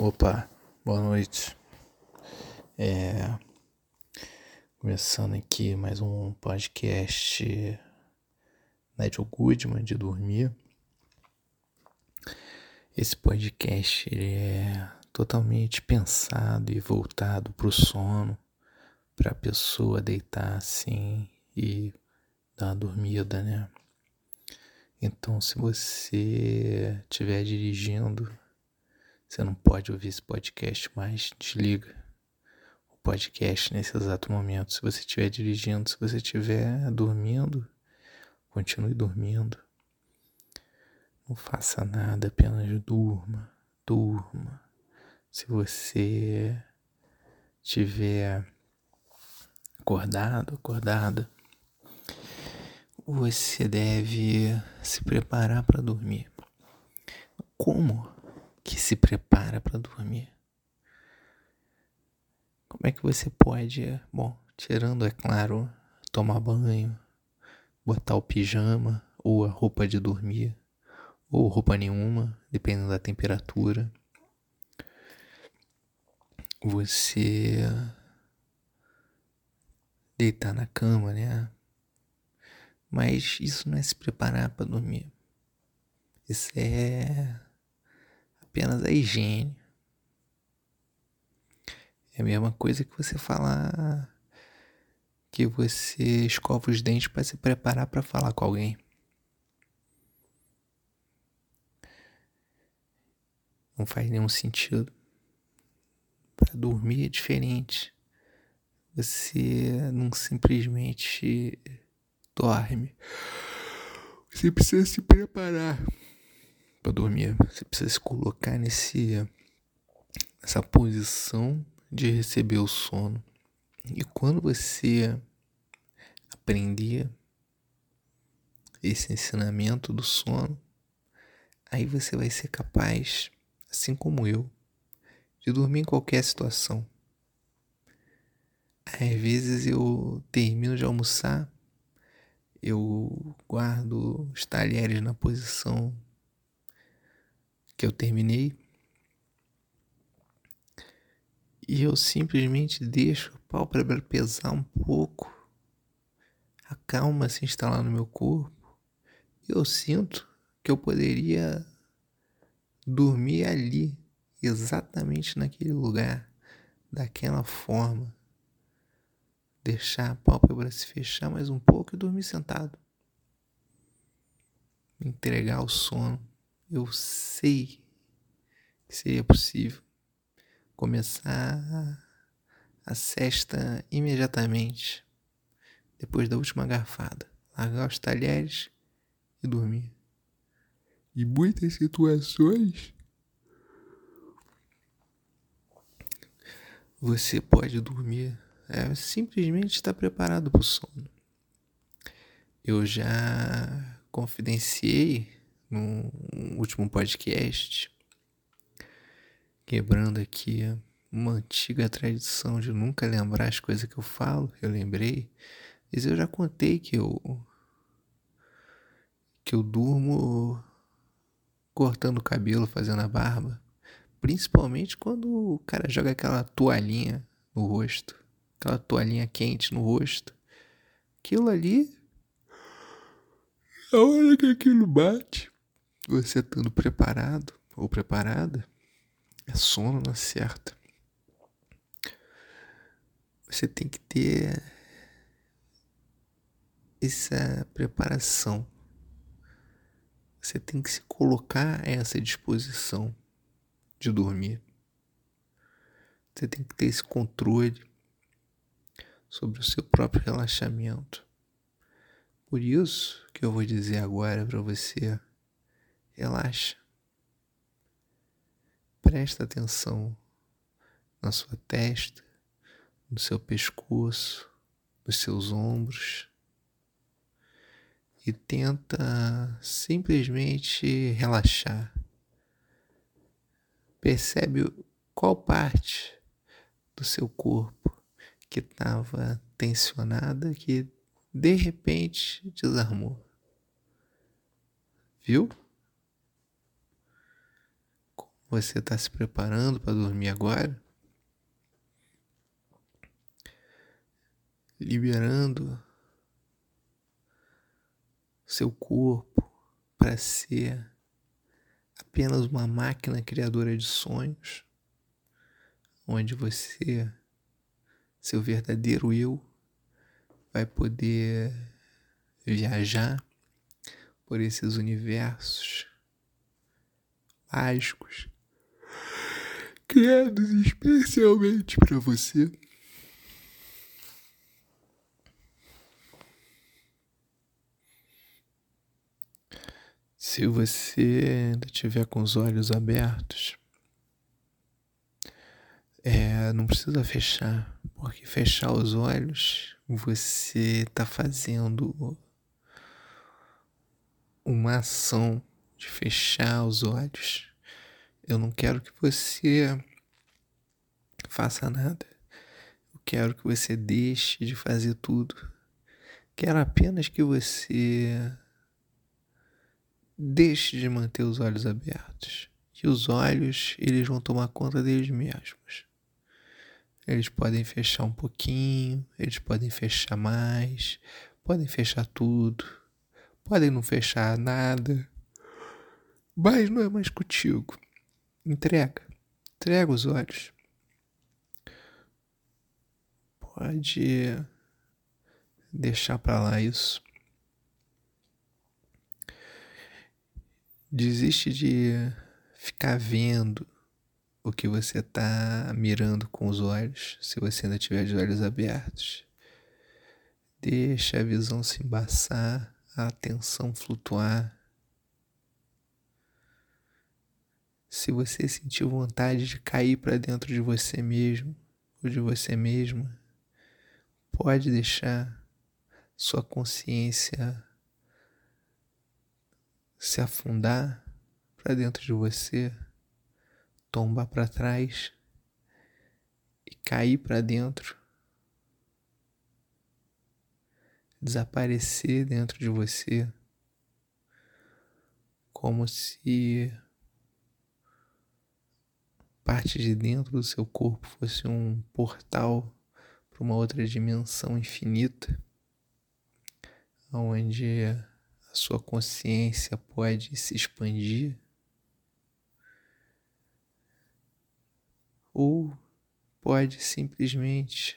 Opa, boa noite. Começando aqui mais um podcast Nigel Goodman de dormir. Esse podcast ele é totalmente pensado e voltado para o sono, para a pessoa deitar assim e dar uma dormida, né? Então, se você estiver dirigindo, você não pode ouvir esse podcast mais, desliga o podcast nesse exato momento. Se você estiver dirigindo, se você estiver dormindo, continue dormindo. Não faça nada, apenas durma. Se você estiver acordada, você deve se preparar para dormir. Como que se prepara para dormir? Como é que você pode, tirando, é claro, tomar banho, botar o pijama ou a roupa de dormir, ou roupa nenhuma, dependendo da temperatura. Você deitar na cama, né? Mas isso não é se preparar para dormir. Isso é apenas a higiene. É a mesma coisa que você falar que você escova os dentes para se preparar para falar com alguém. Não faz nenhum sentido. Para dormir é diferente. Você não simplesmente dorme. Você precisa se preparar para dormir. Você precisa se colocar nessa posição de receber o sono. E quando você aprender esse ensinamento do sono, aí você vai ser capaz, assim como eu, de dormir em qualquer situação. Às vezes eu termino de almoçar, eu guardo os talheres na posição que eu terminei e eu simplesmente deixo a pálpebra pesar um pouco, a calma se instalar no meu corpo e eu sinto que eu poderia dormir ali, exatamente naquele lugar, daquela forma. Deixar a pálpebra se fechar mais um pouco e dormir sentado. Me entregar ao sono. Eu sei que seria possível começar a sesta imediatamente, depois da última garfada. Largar os talheres e dormir. Em muitas situações, você pode dormir, simplesmente estar preparado para o sono. Eu já confidenciei no último podcast, quebrando aqui uma antiga tradição de nunca lembrar as coisas que eu falo. Eu lembrei, mas eu já contei que eu durmo cortando o cabelo, fazendo a barba. Principalmente quando o cara joga aquela toalhinha no rosto, aquela toalhinha quente no rosto. Aquilo ali, a hora que aquilo bate, você estando preparado ou preparada, é sono na certa. Você tem que ter essa preparação. Você tem que se colocar a essa disposição de dormir. Você tem que ter esse controle sobre o seu próprio relaxamento. Por isso que eu vou dizer agora para você, relaxa. Presta atenção na sua testa, no seu pescoço, nos seus ombros e tenta simplesmente relaxar. Percebe qual parte do seu corpo que estava tensionada que de repente desarmou. Viu? Como Você está se preparando para dormir agora? Liberando seu corpo para ser apenas uma máquina criadora de sonhos, onde você, seu verdadeiro eu, vai poder viajar por esses universos mágicos criados especialmente para você. Se você ainda estiver com os olhos abertos, não precisa fechar, porque fechar os olhos, você está fazendo uma ação de fechar os olhos. Eu não quero que você faça nada. Eu quero que você deixe de fazer tudo. Quero apenas que você deixe de manter os olhos abertos. E os olhos, eles vão tomar conta deles mesmos. Eles podem fechar um pouquinho, eles podem fechar mais, podem fechar tudo, podem não fechar nada. Mas não é mais contigo. Entrega os olhos. Pode deixar pra lá isso. Desiste de ficar vendo o que você tá mirando com os olhos, se você ainda tiver de olhos abertos. Deixa a visão se embaçar, a atenção flutuar. Se você sentir vontade de cair para dentro de você mesmo ou de você mesma, pode deixar sua consciência se afundar para dentro de você, tombar para trás e cair para dentro, desaparecer dentro de você, como se parte de dentro do seu corpo fosse um portal para uma outra dimensão infinita, onde a sua consciência pode se expandir, ou pode simplesmente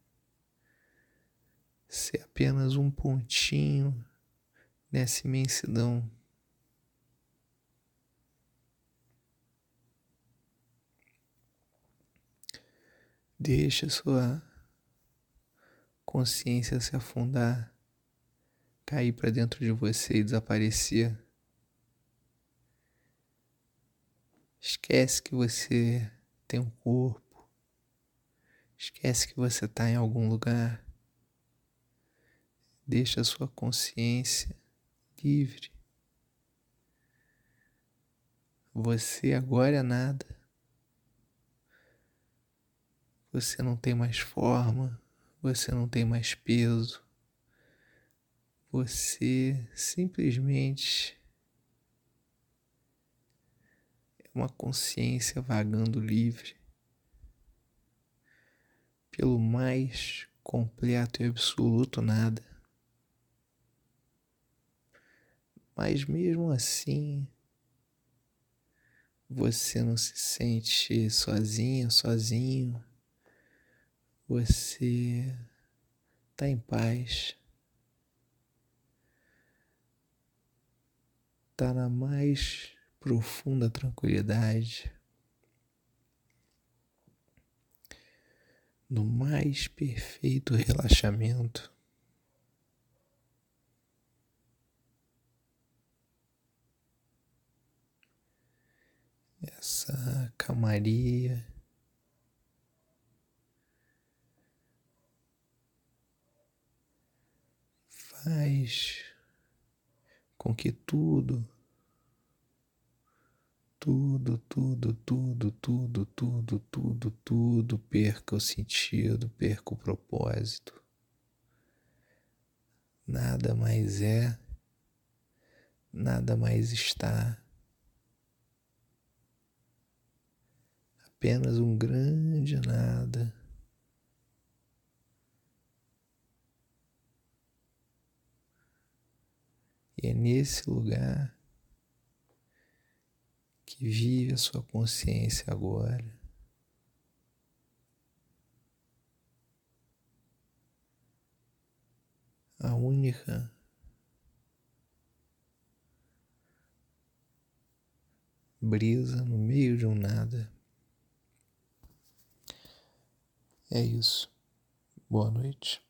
ser apenas um pontinho nessa imensidão. Deixa sua consciência se afundar, cair para dentro de você e desaparecer. Esquece que você tem um corpo. Esquece que você está em algum lugar. Deixa a sua consciência livre. Você agora é nada. Você não tem mais forma. Você não tem mais peso. Você simplesmente é uma consciência vagando livre pelo mais completo e absoluto nada. Mas mesmo assim, você não se sente sozinha, sozinho. Você está em paz. Está na mais profunda tranquilidade. No mais perfeito relaxamento. Essa calmaria faz com que tudo perca o sentido, perca o propósito. Nada mais é, nada mais está. apenas um grande nada. E é nesse lugar que vive a sua consciência agora. A única brisa no meio de um nada. É isso. Boa noite.